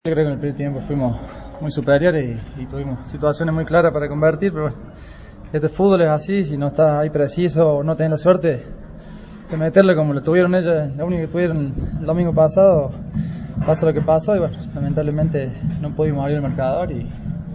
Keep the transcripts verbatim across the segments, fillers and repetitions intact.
Yo creo que en el primer tiempo fuimos muy superiores y, y tuvimos situaciones muy claras para convertir, pero bueno, este fútbol es así, si no estás ahí preciso o no tenés la suerte de meterle como lo tuvieron ellos, lo único que tuvieron el domingo pasado, pasa lo que pasó y bueno, lamentablemente no pudimos abrir el marcador y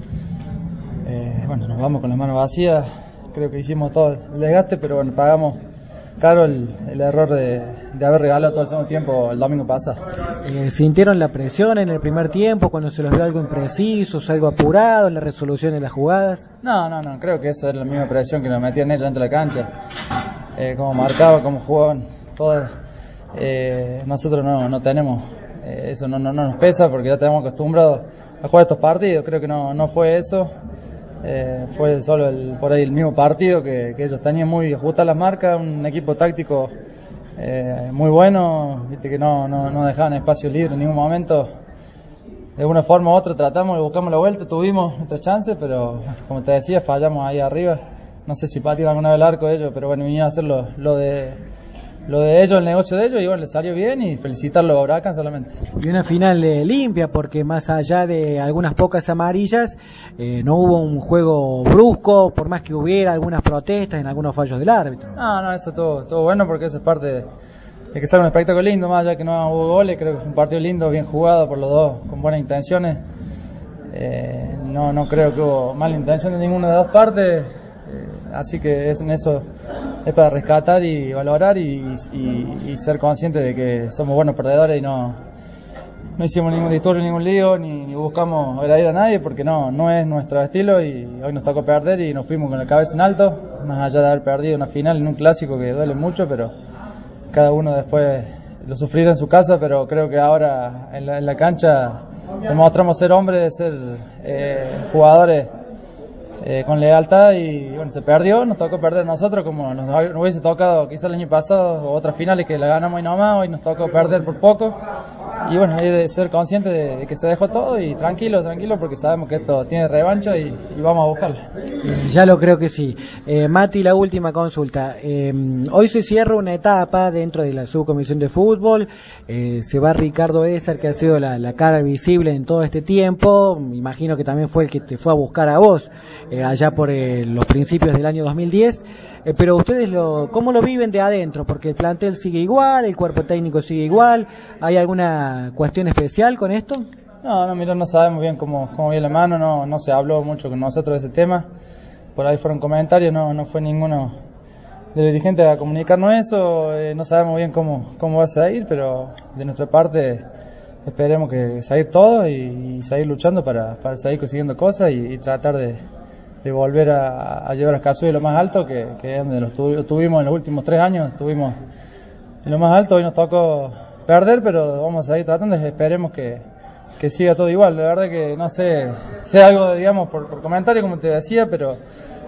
eh, bueno, nos vamos con las manos vacías. Creo que hicimos todo el desgaste, pero bueno, pagamos caro el, el error de, de haber regalado todo el segundo tiempo el domingo pasado. Eh, ¿Sintieron la presión en el primer tiempo cuando se los vio algo impreciso, algo apurado en la resolución de las jugadas? No, no, no, creo que eso es la misma presión que nos metían ellos dentro de la cancha. Eh, como marcaba, como jugaban todas. Eh, nosotros no, no tenemos, eh, eso no, no, no nos pesa porque ya estamos acostumbrados a jugar estos partidos. Creo que no, no fue eso. Eh, fue solo el, por ahí el mismo partido que, que ellos tenían muy ajustadas las marcas, un equipo táctico eh, muy bueno, viste que no, no, no dejaban espacio libre en ningún momento. De una forma u otra tratamos, buscamos la vuelta, tuvimos nuestras chances, pero como te decía, fallamos ahí arriba. No sé si patearon alguna vez el arco de ellos, pero bueno, vinieron a hacer lo, lo de lo de ellos, el negocio de ellos, y bueno, les salió bien y felicitarlo a Huracán solamente. Y una final eh, limpia, porque más allá de algunas pocas amarillas, eh, no hubo un juego brusco, por más que hubiera algunas protestas en algunos fallos del árbitro. No, no, eso todo, todo bueno porque eso es parte de, de que sea un espectáculo lindo, más allá que no hubo goles, creo que fue un partido lindo, bien jugado por los dos, con buenas intenciones. Eh, no, no creo que hubo mala intención de ninguna de las dos partes. Eh, así que es, eso es para rescatar y valorar y, y, y ser consciente de que somos buenos perdedores y no, no hicimos ningún disturbio, ningún lío, ni, ni buscamos agredir a nadie porque no, no es nuestro estilo y hoy nos tocó perder y nos fuimos con la cabeza en alto, más allá de haber perdido una final en un clásico que duele mucho, pero cada uno después lo sufrirá en su casa, pero creo que ahora en la, en la cancha demostramos ser hombres, ser eh, jugadores Eh, con lealtad y bueno, se perdió, nos tocó perder nosotros como nos, nos hubiese tocado quizá el año pasado o otras finales que la ganamos y nomás, hoy nos tocó perder por poco y bueno, hay de ser consciente de, de que se dejó todo y tranquilo, tranquilo porque sabemos que esto tiene revancha y, y vamos a buscarla. Eh, ya lo creo que sí. Eh, Mati, la última consulta. Eh, hoy se cierra una etapa dentro de la subcomisión de fútbol, eh, se va Ricardo Esar, que ha sido la, la cara visible en todo este tiempo, me imagino que también fue el que te fue a buscar a vos eh, allá por eh, los principios del año dos mil diez, eh, pero ustedes lo, ¿cómo lo viven de adentro? Porque el plantel sigue igual, el cuerpo técnico sigue igual, ¿hay alguna cuestión especial con esto? No, no, mira, no sabemos bien cómo, cómo viene la mano, no, no se habló mucho con nosotros de ese tema, por ahí fueron comentarios, no, no fue ninguno de los dirigentes a comunicarnos eso, eh, no sabemos bien cómo, cómo va a salir, pero de nuestra parte esperemos que salir todo y, y seguir luchando para, para seguir consiguiendo cosas y, y tratar de, de volver a, a llevar a Casuy lo más alto, que, que es donde lo tu, tuvimos en los últimos tres años, estuvimos en lo más alto, hoy nos tocó perder, pero vamos a seguir tratando, esperemos que, que siga todo igual. La verdad que no sé, sé algo, digamos, por, por comentario, como te decía, pero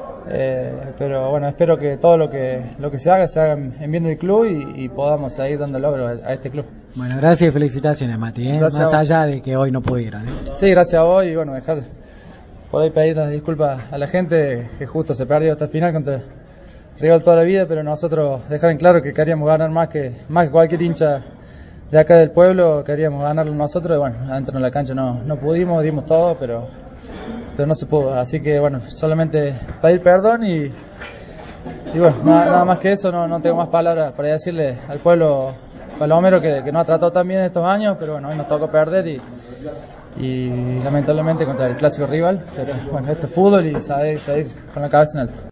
eh, pero bueno, espero que todo lo que lo que se haga, se haga en bien del club y, y podamos seguir dando logro a, a este club. Bueno, gracias y felicitaciones, Mati, ¿eh? Más allá de que hoy no pudieran, ¿eh? Sí, gracias a vos y bueno, dejar por ahí pedir las disculpas a la gente que justo se perdió esta final contra rival toda la vida, pero nosotros dejar en claro que queríamos ganar más que más que cualquier hincha de acá del pueblo, queríamos ganarlo nosotros y bueno, adentro de la cancha no, no pudimos, dimos todo, pero, pero no se pudo, así que bueno, solamente pedir perdón y, y bueno, nada, nada más que eso, no, no tengo más palabras para decirle al pueblo palomero que, que nos ha tratado tan bien estos años, pero bueno, hoy nos tocó perder y, y lamentablemente contra el clásico rival, pero bueno, esto es fútbol y saber, saber con la cabeza en alto.